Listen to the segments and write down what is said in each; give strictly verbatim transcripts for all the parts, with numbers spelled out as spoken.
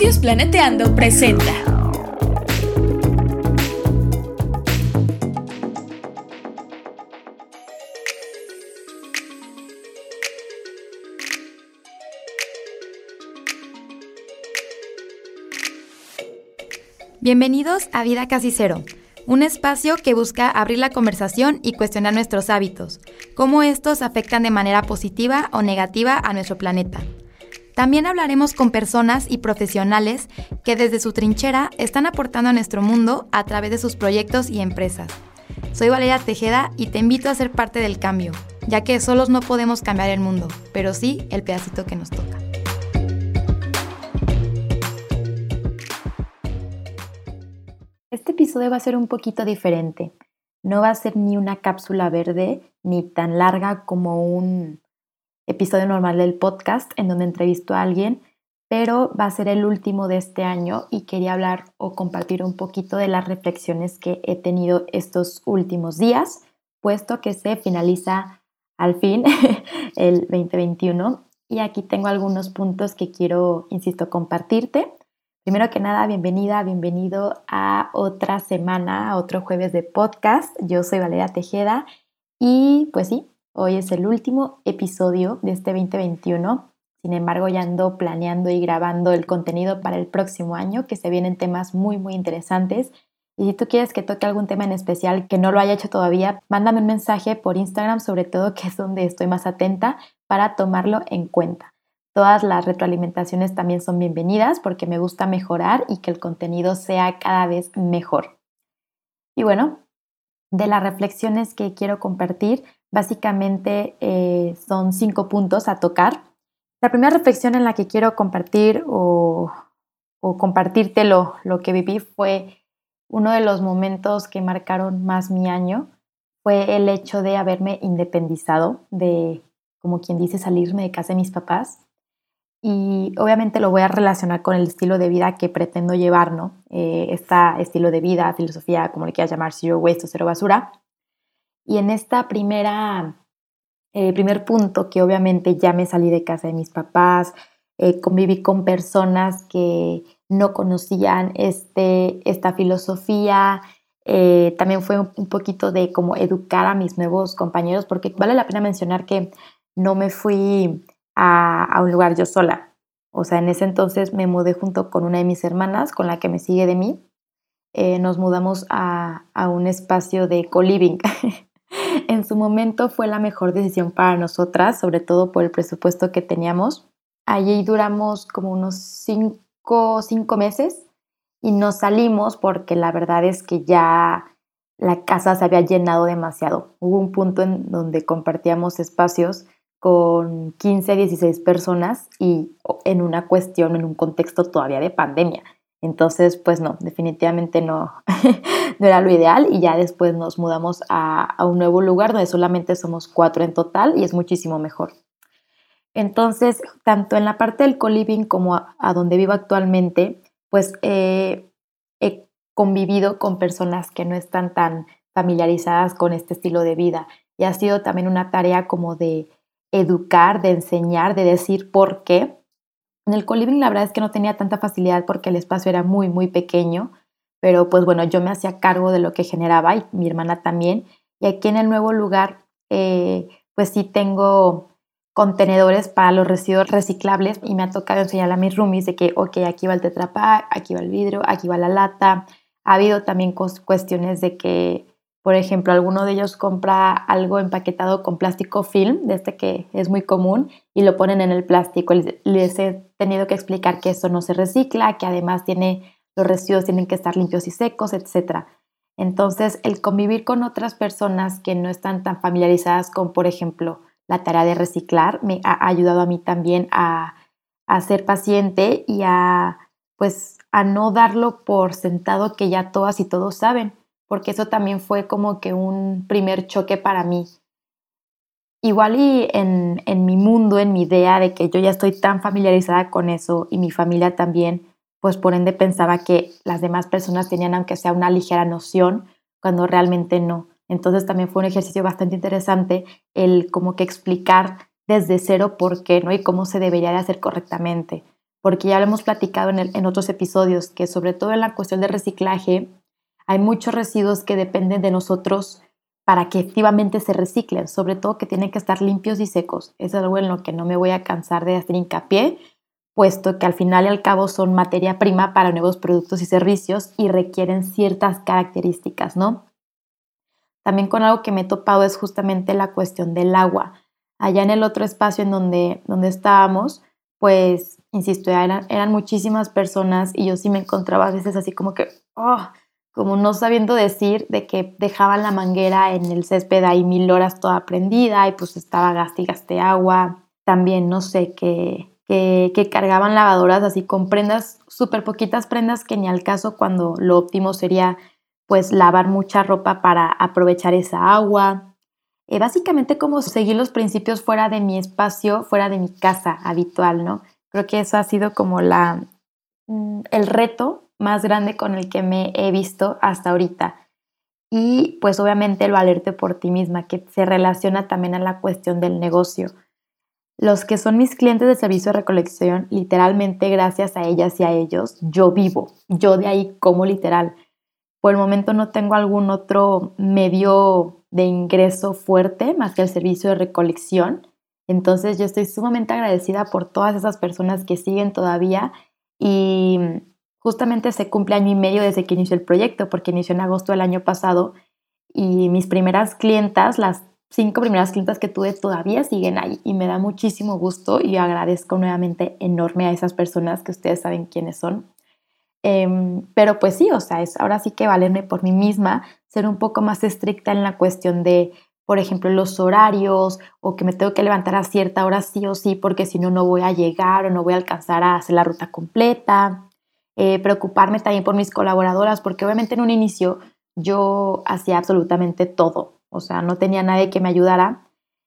Estudios Planeteando presenta. Bienvenidos a Vida Casi Cero, un espacio que busca abrir la conversación y cuestionar nuestros hábitos, cómo estos afectan de manera positiva o negativa a nuestro planeta. También hablaremos con personas y profesionales que desde su trinchera están aportando a nuestro mundo a través de sus proyectos y empresas. Soy Valeria Tejeda y te invito a ser parte del cambio, ya que solos no podemos cambiar el mundo, pero sí el pedacito que nos toca. Este episodio va a ser un poquito diferente. No va a ser ni una cápsula verde, ni tan larga como un episodio normal del podcast en donde entrevisto a alguien, pero va a ser el último de este año y quería hablar o compartir un poquito de las reflexiones que he tenido estos últimos días, puesto que se finaliza al fin el veinte veintiuno y aquí tengo algunos puntos que quiero, insisto, compartirte. Primero que nada, bienvenida, bienvenido a otra semana, a otro jueves de podcast. Yo soy Valeria Tejeda y pues sí, hoy es el último episodio de este veinte veintiuno. Sin embargo, ya ando planeando y grabando el contenido para el próximo año, que se vienen temas muy, muy interesantes. Y si tú quieres que toque algún tema en especial que no lo haya hecho todavía, mándame un mensaje por Instagram, sobre todo, que es donde estoy más atenta para tomarlo en cuenta. Todas las retroalimentaciones también son bienvenidas porque me gusta mejorar y que el contenido sea cada vez mejor. Y bueno, de las reflexiones que quiero compartir, básicamente eh, son cinco puntos a tocar. La primera reflexión en la que quiero compartir o, o compartirte lo, lo que viví fue uno de los momentos que marcaron más mi año, fue el hecho de haberme independizado, de, como quien dice, salirme de casa de mis papás. Y obviamente lo voy a relacionar con el estilo de vida que pretendo llevar, ¿no? Eh, este estilo de vida, filosofía, como le quieras llamar, zero waste o cero basura. Y en esta primera, eh, primer punto, que obviamente ya me salí de casa de mis papás, eh, conviví con personas que no conocían este, esta filosofía, eh, también fue un, un poquito de como educar a mis nuevos compañeros, porque vale la pena mencionar que no me fui a, a un lugar yo sola. O sea, en ese entonces me mudé junto con una de mis hermanas, con la que me sigue de mí. Eh, nos mudamos a, a un espacio de co-living. En su momento fue la mejor decisión para nosotras, sobre todo por el presupuesto que teníamos. Allí duramos como unos cinco, cinco meses y nos salimos porque la verdad es que ya la casa se había llenado demasiado. Hubo un punto en donde compartíamos espacios con quince, dieciséis personas y en una cuestión, en un contexto todavía de pandemia. Entonces, pues no, definitivamente no, no era lo ideal y ya después nos mudamos a, a un nuevo lugar donde solamente somos cuatro en total y es muchísimo mejor. Entonces, tanto en la parte del co-living como a, a donde vivo actualmente, pues eh, he convivido con personas que no están tan familiarizadas con este estilo de vida y ha sido también una tarea como de educar, de enseñar, de decir por qué. En el co-living la verdad es que no tenía tanta facilidad porque el espacio era muy, muy pequeño, pero pues bueno, yo me hacía cargo de lo que generaba y mi hermana también. Y aquí en el nuevo lugar, eh, pues sí tengo contenedores para los residuos reciclables y me ha tocado enseñar a mis roomies de que, ok, aquí va el Tetra Pak, aquí va el vidrio, aquí va la lata. Ha habido también cuestiones de que, por ejemplo, alguno de ellos compra algo empaquetado con plástico film, de este que es muy común, y lo ponen en el plástico. Les he tenido que explicar que eso no se recicla, que además tiene, los residuos tienen que estar limpios y secos, etcétera. Entonces, el convivir con otras personas que no están tan familiarizadas con, por ejemplo, la tarea de reciclar, me ha ayudado a mí también a, a ser paciente y a, pues, a no darlo por sentado que ya todas y todos saben, porque eso también fue como que un primer choque para mí. Igual y en, en mi mundo, en mi idea de que yo ya estoy tan familiarizada con eso y mi familia también, pues por ende pensaba que las demás personas tenían aunque sea una ligera noción, cuando realmente no. Entonces también fue un ejercicio bastante interesante el como que explicar desde cero por qué, ¿no? Y cómo se debería de hacer correctamente. porque ya lo hemos platicado en, el, en otros episodios, que sobre todo en la cuestión de reciclaje, hay muchos residuos que dependen de nosotros para que efectivamente se reciclen, sobre todo que tienen que estar limpios y secos. Es algo en lo que no me voy a cansar de hacer hincapié, puesto que al final y al cabo son materia prima para nuevos productos y servicios y requieren ciertas características, ¿no? También con algo que me he topado es justamente la cuestión del agua. Allá en el otro espacio en donde, donde estábamos, pues, insisto, eran, eran muchísimas personas y yo sí me encontraba a veces así como que, oh, como no sabiendo decir de que dejaban la manguera en el césped ahí mil horas toda prendida y pues estaba gaste y gaste agua. También, no sé, que, que, que cargaban lavadoras así con prendas, súper poquitas prendas que ni al caso, cuando lo óptimo sería pues lavar mucha ropa para aprovechar esa agua. Eh, básicamente como seguir los principios fuera de mi espacio, fuera de mi casa habitual, ¿no? Creo que eso ha sido como la, el reto más grande con el que me he visto hasta ahorita. Y pues obviamente lo alerté por ti misma, que se relaciona también a la cuestión del negocio. Los que son mis clientes de servicio de recolección, literalmente gracias a ellas y a ellos, yo vivo. Yo de ahí como literal. Por el momento no tengo algún otro medio de ingreso fuerte más que el servicio de recolección. Entonces yo estoy sumamente agradecida por todas esas personas que siguen todavía y justamente se cumple año y medio desde que inició el proyecto, porque inició en agosto del año pasado y mis primeras clientas, las cinco primeras clientas que tuve todavía siguen ahí y me da muchísimo gusto y agradezco nuevamente enorme a esas personas que ustedes saben quiénes son. Eh, pero pues sí, o sea, es ahora sí que valerme por mí misma, ser un poco más estricta en la cuestión de, por ejemplo, los horarios o que me tengo que levantar a cierta hora sí o sí porque si no, no voy a llegar o no voy a alcanzar a hacer la ruta completa. Eh, preocuparme también por mis colaboradoras porque obviamente en un inicio yo hacía absolutamente todo, o sea, no tenía nadie que me ayudara.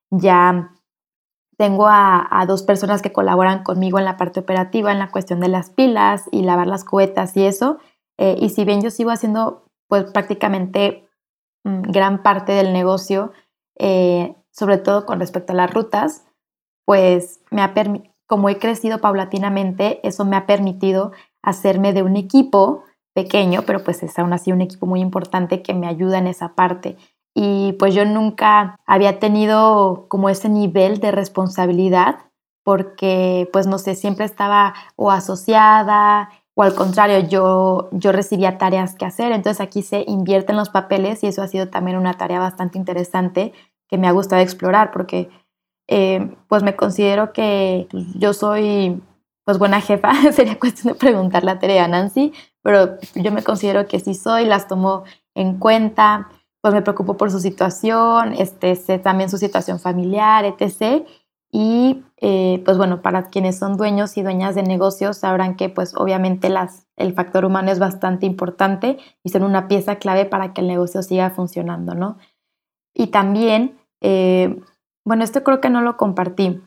Ya tengo a, a dos personas que colaboran conmigo en la parte operativa, en la cuestión de las pilas y lavar las cubetas y eso. Eh, y si bien yo sigo haciendo pues prácticamente mmm, gran parte del negocio, eh, sobre todo con respecto a las rutas, pues me ha permitido, como he crecido paulatinamente, eso me ha permitido hacerme de un equipo pequeño, pero pues es aún así un equipo muy importante que me ayuda en esa parte. Y pues yo nunca había tenido como ese nivel de responsabilidad porque pues no sé, siempre estaba o asociada o al contrario, yo, yo recibía tareas que hacer. Entonces aquí se invierten los papeles y eso ha sido también una tarea bastante interesante que me ha gustado explorar porque eh, pues me considero que yo soy pues buena jefa. Sería cuestión de preguntarle a Tere y a Nancy, pero yo me considero que sí soy, las tomo en cuenta, pues me preocupo por su situación, este, sé también su situación familiar, etcétera. Y eh, pues bueno, para quienes son dueños y dueñas de negocios sabrán que pues obviamente las, el factor humano es bastante importante y son una pieza clave para que el negocio siga funcionando, ¿no? Y también, eh, bueno, esto creo que no lo compartí,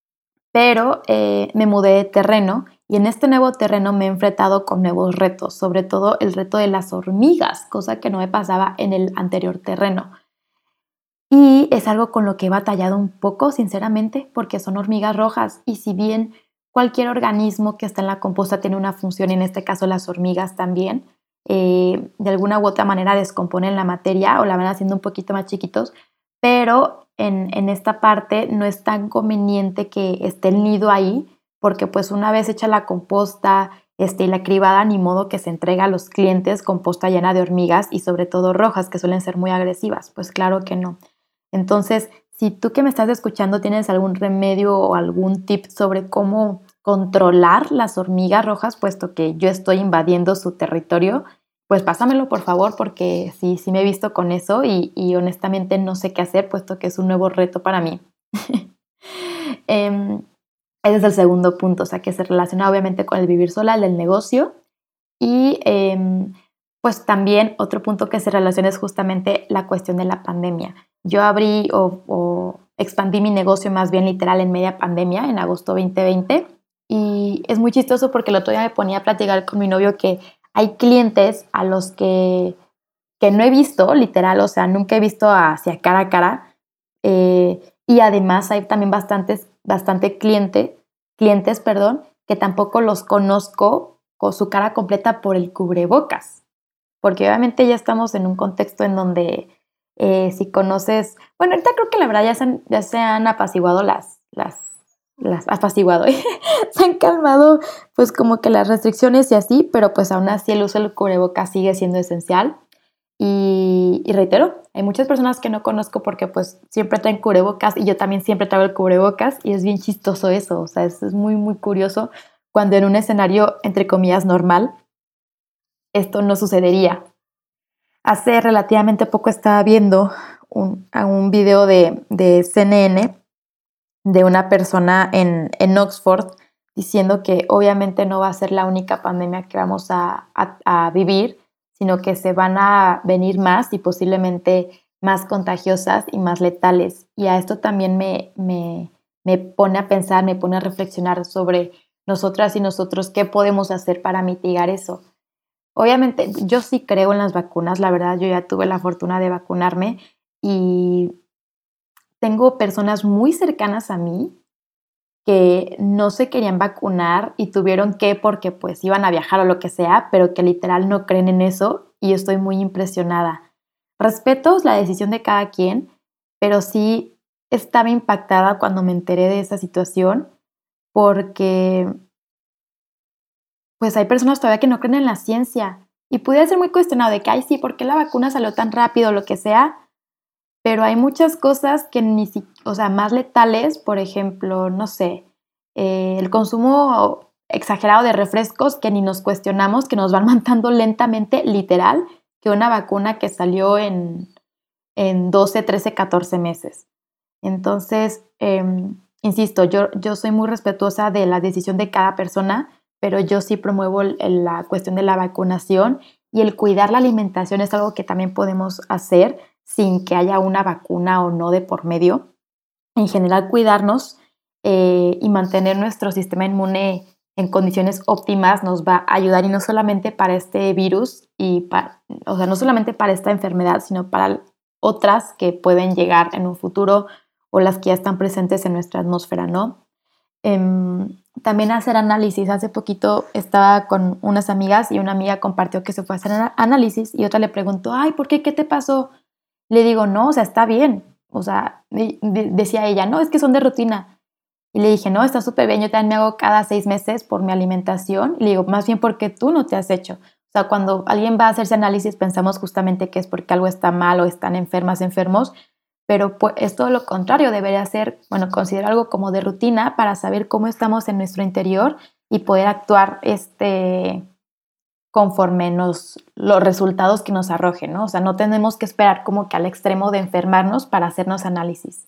pero eh, me mudé de terreno y en este nuevo terreno me he enfrentado con nuevos retos, sobre todo el reto de las hormigas, cosa que no me pasaba en el anterior terreno. Y es algo con lo que he batallado un poco, sinceramente, porque son hormigas rojas y si bien cualquier organismo que está en la composta tiene una función, en este caso las hormigas también, eh, de alguna u otra manera descomponen la materia o la van haciendo un poquito más chiquitos, pero en, en esta parte no es tan conveniente que esté el nido ahí, porque pues una vez hecha la composta este, y la cribada, ni modo que se entrega a los clientes composta llena de hormigas y sobre todo rojas, que suelen ser muy agresivas. Pues claro que no. Entonces, si tú que me estás escuchando tienes algún remedio o algún tip sobre cómo controlar las hormigas rojas, puesto que yo estoy invadiendo su territorio, pues pásamelo por favor, porque sí, sí me he visto con eso y, y honestamente no sé qué hacer, puesto que es un nuevo reto para mí. eh, ese es el segundo punto, o sea, que se relaciona obviamente con el vivir sola, el del negocio. Y eh, pues también otro punto que se relaciona es justamente la cuestión de la pandemia. Yo abrí o, o expandí mi negocio más bien literal en media pandemia, en agosto veinte veinte. Y es muy chistoso porque el otro día me ponía a platicar con mi novio que hay clientes a los que, que no he visto, literal, o sea, nunca he visto hacia cara a cara. Eh, y además hay también bastantes, bastante cliente, clientes, perdón, que tampoco los conozco con su cara completa por el cubrebocas, porque obviamente ya estamos en un contexto en donde eh, si conoces, bueno, ahorita creo que la verdad ya se han, ya se han apaciguado las, las, las apaciguado, ¿eh? Se han calmado pues como que las restricciones y así, pero pues aún así el uso del cubrebocas sigue siendo esencial. Y, y reitero, hay muchas personas que no conozco porque pues siempre traen cubrebocas y yo también siempre traigo el cubrebocas y es bien chistoso eso, o sea, es, es muy muy curioso cuando en un escenario entre comillas normal esto no sucedería. Hace relativamente poco estaba viendo un, un video de, de C N N de una persona en, en Oxford diciendo que obviamente no va a ser la única pandemia que vamos a, a, a vivir, sino que se van a venir más y posiblemente más contagiosas y más letales. Y a esto también me, me, me pone a pensar, me pone a reflexionar sobre nosotras y nosotros qué podemos hacer para mitigar eso. Obviamente, yo sí creo en las vacunas, la verdad, yo ya tuve la fortuna de vacunarme y tengo personas muy cercanas a mí que no se querían vacunar y tuvieron que porque pues iban a viajar o lo que sea, pero que literal no creen en eso y estoy muy impresionada. Respeto la decisión de cada quien, pero sí estaba impactada cuando me enteré de esa situación porque pues hay personas todavía que no creen en la ciencia y pudiera ser muy cuestionado de que, ay, sí, ¿por qué la vacuna salió tan rápido o lo que sea? Pero hay muchas cosas que ni siquiera, o sea, más letales, por ejemplo, no sé, eh, el consumo exagerado de refrescos que ni nos cuestionamos, que nos van matando lentamente, literal, que una vacuna que salió en, en doce, trece, catorce meses. Entonces, eh, insisto, yo, yo soy muy respetuosa de la decisión de cada persona, pero yo sí promuevo el, el, la cuestión de la vacunación y el cuidar la alimentación es algo que también podemos hacer sin que haya una vacuna o no de por medio. En general, cuidarnos eh, y mantener nuestro sistema inmune en condiciones óptimas nos va a ayudar y no solamente para este virus, y para, o sea, no solamente para esta enfermedad, sino para otras que pueden llegar en un futuro o las que ya están presentes en nuestra atmósfera, ¿no? Eh, también hacer análisis. Hace poquito estaba con unas amigas y una amiga compartió que se fue a hacer análisis y otra le preguntó, ay, ¿por qué? ¿Qué te pasó? Le digo, no, o sea, está bien. O sea, de, de, decía ella, no, es que son de rutina. Y le dije, no, está súper bien, yo también me hago cada seis meses por mi alimentación. Y le digo, más bien porque tú no te has hecho. O sea, cuando alguien va a hacerse análisis pensamos justamente que es porque algo está mal o están enfermas, enfermos, pero pues, es todo lo contrario, debería ser, bueno, considerar algo como de rutina para saber cómo estamos en nuestro interior y poder actuar este, conforme nos, los resultados que nos arrojen, ¿no? O sea, no tenemos que esperar como que al extremo de enfermarnos para hacernos análisis.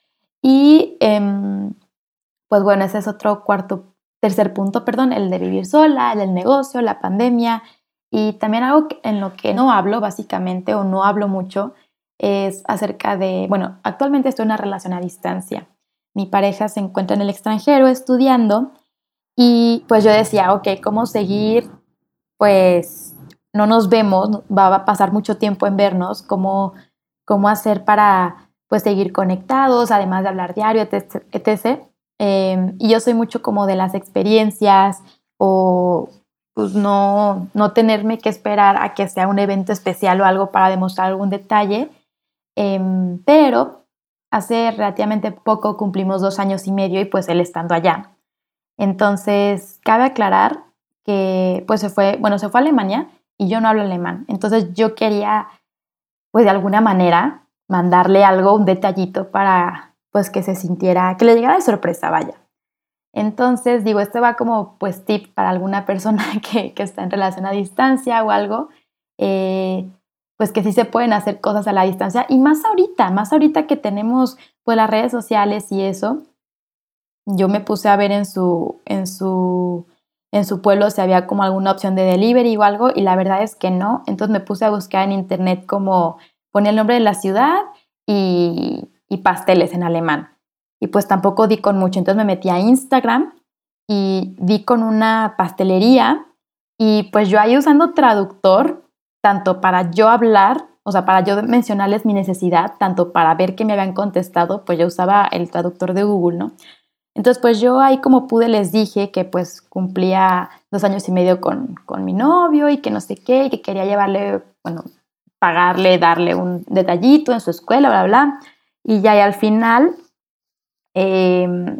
Y eh, pues bueno, ese es otro cuarto, tercer punto, perdón, el de vivir sola, el del negocio, la pandemia y también algo en lo que no hablo básicamente o no hablo mucho es acerca de, bueno, actualmente estoy en una relación a distancia. Mi pareja se encuentra en el extranjero estudiando y pues yo decía, ok, ¿cómo seguir? Pues no nos vemos, va a pasar mucho tiempo en vernos, ¿cómo, cómo hacer para pues seguir conectados, además de hablar diario, etcétera, etcétera. Eh, y yo soy mucho como de las experiencias o pues no, no tenerme que esperar a que sea un evento especial o algo para demostrar algún detalle. Eh, pero hace relativamente poco cumplimos dos años y medio y pues él estando allá. Entonces, cabe aclarar que pues se fue, bueno, se fue a Alemania y yo no hablo alemán. Entonces yo quería, pues de alguna manera, mandarle algo, un detallito para pues que se sintiera, que le llegara de sorpresa, vaya. Entonces, digo, esto va como pues tip para alguna persona que, que está en relación a distancia o algo, eh, pues que sí se pueden hacer cosas a la distancia y más ahorita, más ahorita que tenemos pues las redes sociales y eso. Yo me puse a ver en su, en su, en su pueblo si había como alguna opción de delivery o algo y la verdad es que no. Entonces me puse a buscar en internet como ponía el nombre de la ciudad y, y pasteles en alemán. Y pues tampoco di con mucho. Entonces me metí a Instagram y di con una pastelería y pues yo ahí usando traductor, tanto para yo hablar, o sea, para yo mencionarles mi necesidad, tanto para ver que me habían contestado, pues yo usaba el traductor de Google, ¿no? Entonces, pues yo ahí como pude les dije que pues cumplía dos años y medio con, con mi novio y que no sé qué, y que quería llevarle, bueno, pagarle, darle un detallito en su escuela, bla, bla. Y ya y al final eh,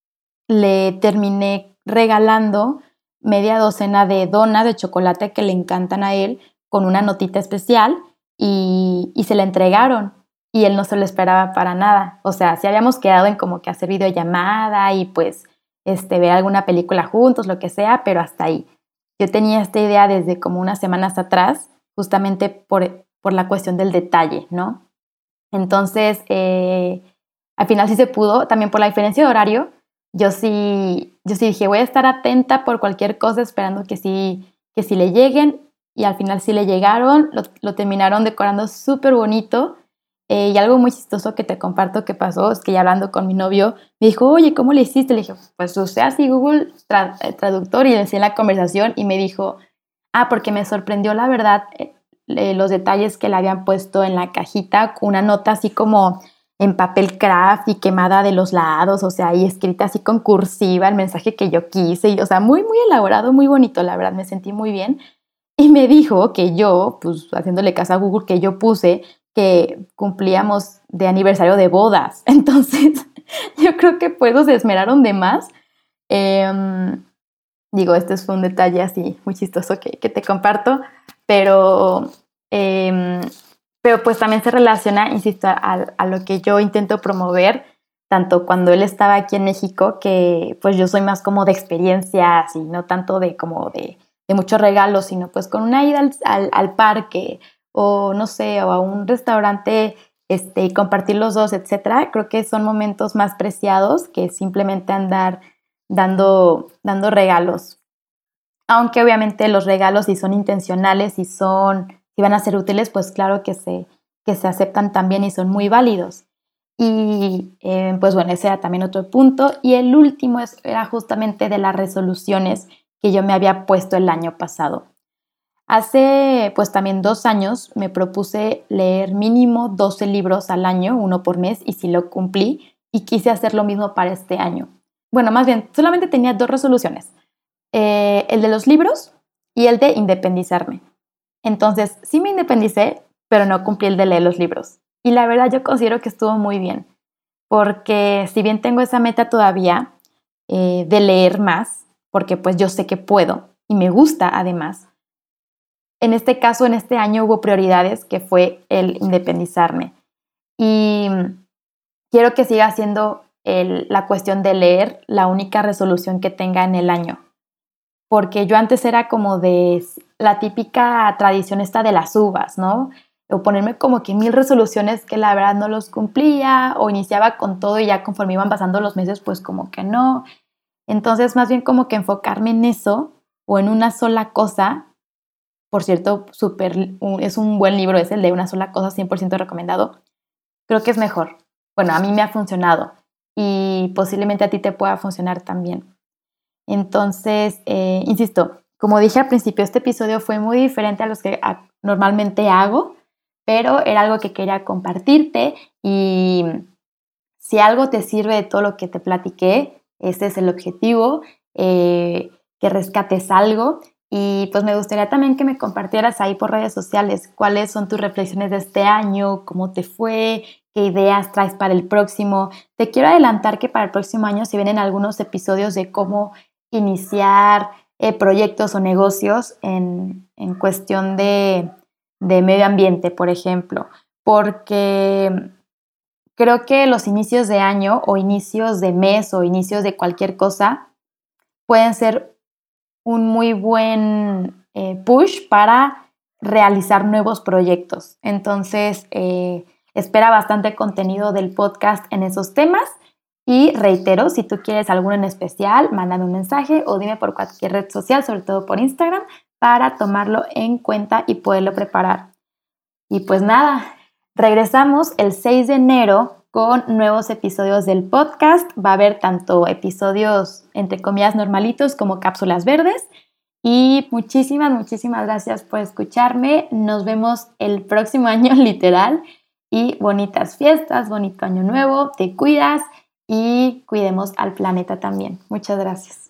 le terminé regalando media docena de donas de chocolate que le encantan a él con una notita especial y, y se la entregaron. Y él no se lo esperaba para nada. O sea, sí habíamos quedado en como que hacer videollamada y pues este, ver alguna película juntos, lo que sea, pero hasta ahí. Yo tenía esta idea desde como unas semanas atrás, justamente por, por la cuestión del detalle, ¿no? Entonces, eh, al final sí se pudo, también por la diferencia de horario. Yo sí, yo sí dije, voy a estar atenta por cualquier cosa, esperando que sí, que sí le lleguen. Y al final sí le llegaron, lo, lo terminaron decorando súper bonito. Eh, y algo muy chistoso que te comparto que pasó es que ya hablando con mi novio, me dijo, oye, ¿cómo le hiciste? Le dije, pues usé así Google tra- eh, Traductor y le enseñé la conversación y me dijo, ah, porque me sorprendió la verdad eh, eh, los detalles que le habían puesto en la cajita, una nota así como en papel craft y quemada de los lados, o sea, y escrita así con cursiva el mensaje que yo quise, y, o sea, muy, muy elaborado, muy bonito, la verdad, me sentí muy bien. Y me dijo que yo, pues haciéndole caso a Google, que yo puse que cumplíamos de aniversario de bodas. Entonces, yo creo que pues se esmeraron de más. Eh, digo, este fue un detalle así muy chistoso que, que te comparto, pero, eh, pero pues también se relaciona, insisto, a, a lo que yo intento promover, tanto cuando él estaba aquí en México, que pues yo soy más como de experiencias y no tanto de como de, de muchos regalos, sino pues con una ida al, al, al parque o no sé, o a un restaurante este, y compartir los dos, etcétera. Creo que son momentos más preciados que simplemente andar dando, dando regalos. Aunque obviamente los regalos, si son intencionales, si son, si van a ser útiles, pues claro que se, que se aceptan también y son muy válidos. Y eh, pues bueno, ese era también otro punto. Y el último es, era justamente de las resoluciones que yo me había puesto el año pasado. Hace pues también dos años me propuse leer mínimo doce libros al año, uno por mes, y sí lo cumplí y quise hacer lo mismo para este año. Bueno, más bien, solamente tenía dos resoluciones, eh, el de los libros y el de independizarme. Entonces, sí me independicé, pero no cumplí el de leer los libros. Y la verdad yo considero que estuvo muy bien, porque si bien tengo esa meta todavía eh, de leer más, porque pues yo sé que puedo y me gusta además, en este caso, en este año hubo prioridades que fue el independizarme. Y quiero que siga siendo el, la cuestión de leer la única resolución que tenga en el año. Porque yo antes era como de la típica tradición esta de las uvas, ¿no? O ponerme como que mil resoluciones que la verdad no los cumplía, o iniciaba con todo y ya conforme iban pasando los meses, pues como que no. Entonces, más bien como que enfocarme en eso o en una sola cosa. Por cierto, super, es un buen libro, es el de Una sola cosa, cien por ciento recomendado. Creo que es mejor. Bueno, a mí me ha funcionado y posiblemente a ti te pueda funcionar también. Entonces, eh, insisto, como dije al principio, este episodio fue muy diferente a los que a, normalmente hago, pero era algo que quería compartirte y si algo te sirve de todo lo que te platiqué, ese es el objetivo, eh, que rescates algo. Y pues me gustaría también que me compartieras ahí por redes sociales cuáles son tus reflexiones de este año, cómo te fue, qué ideas traes para el próximo. Te quiero adelantar que para el próximo año se vienen algunos episodios de cómo iniciar eh, proyectos o negocios en, en cuestión de, de medio ambiente, por ejemplo, porque creo que los inicios de año o inicios de mes o inicios de cualquier cosa pueden ser un muy buen eh, push para realizar nuevos proyectos. Entonces, eh, espera bastante contenido del podcast en esos temas y reitero, si tú quieres alguno en especial, mándame un mensaje o dime por cualquier red social, sobre todo por Instagram, para tomarlo en cuenta y poderlo preparar. Y pues nada, regresamos el seis de enero con nuevos episodios del podcast. Va a haber tanto episodios, entre comillas, normalitos como cápsulas verdes. Y muchísimas, muchísimas gracias por escucharme. Nos vemos el próximo año, literal. Y bonitas fiestas, bonito año nuevo. Te cuidas y cuidemos al planeta también. Muchas gracias.